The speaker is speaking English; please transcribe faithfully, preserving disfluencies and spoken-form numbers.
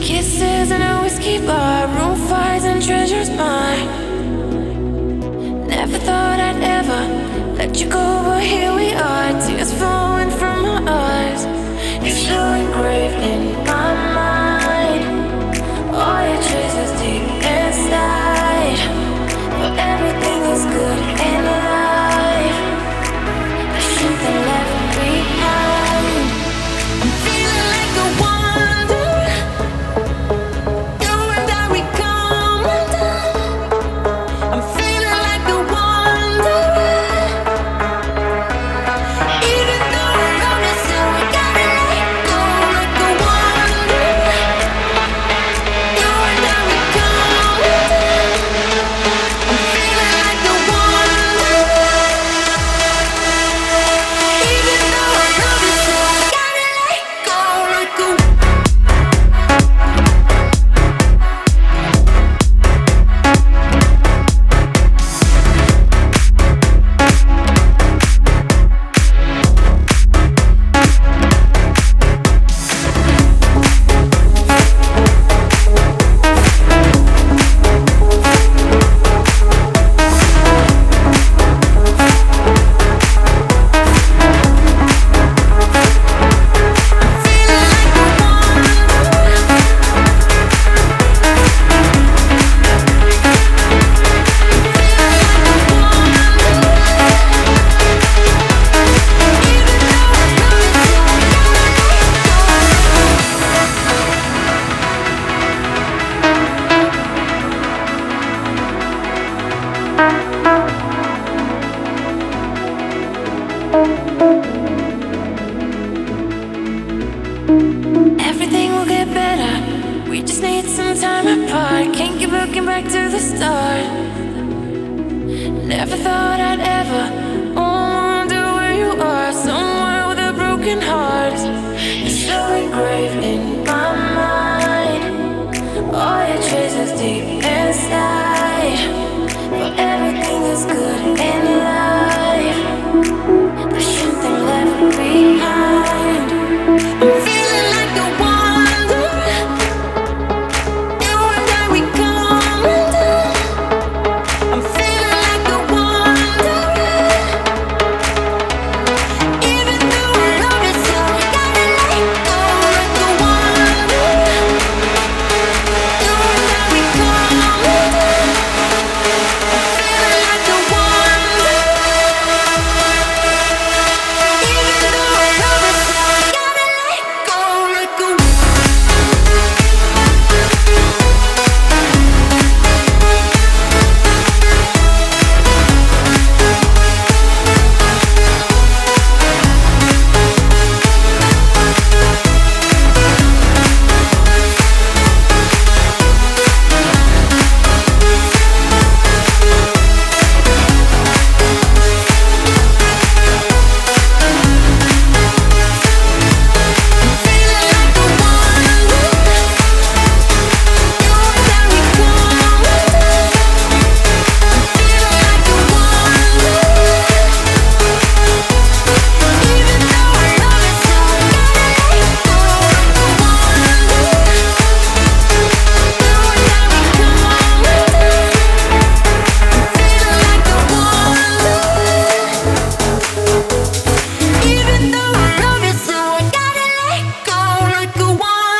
Kisses in a whiskey bar, room fires and treasures mine. Never thought I'd ever let you go, but here we are. Tears flowing from my eyes. You're so engraved in my mind. All your traces deep inside. But everything is good in life. There's something left behind. I'm feeling like a wonder. You and I, we come undone. I'm feeling like a wonder. Even though I love it so, I gotta let go like a wonder. You and I, we come undone. I'm feeling like a wonder. Even though I love it so, I gotta let go like a wonder. Everything will get better. We just need some time apart. Can't keep looking back to the start. Never thought I'd ever wonder where you are. Somewhere with a broken heart. You're so engraved in my mind. All your traces deep inside. But everything is good in life. There's something left behind. I'm feeling like a wonder. You and I, we come undone. I'm feeling like a wonder. Even though I love it so, I gotta let go like a wonder. You and I, we come undone. I'm feeling like a wonder. Even though I love it so, I gotta let go like a wonder. Even though I love it so, I gotta let go like a wonder.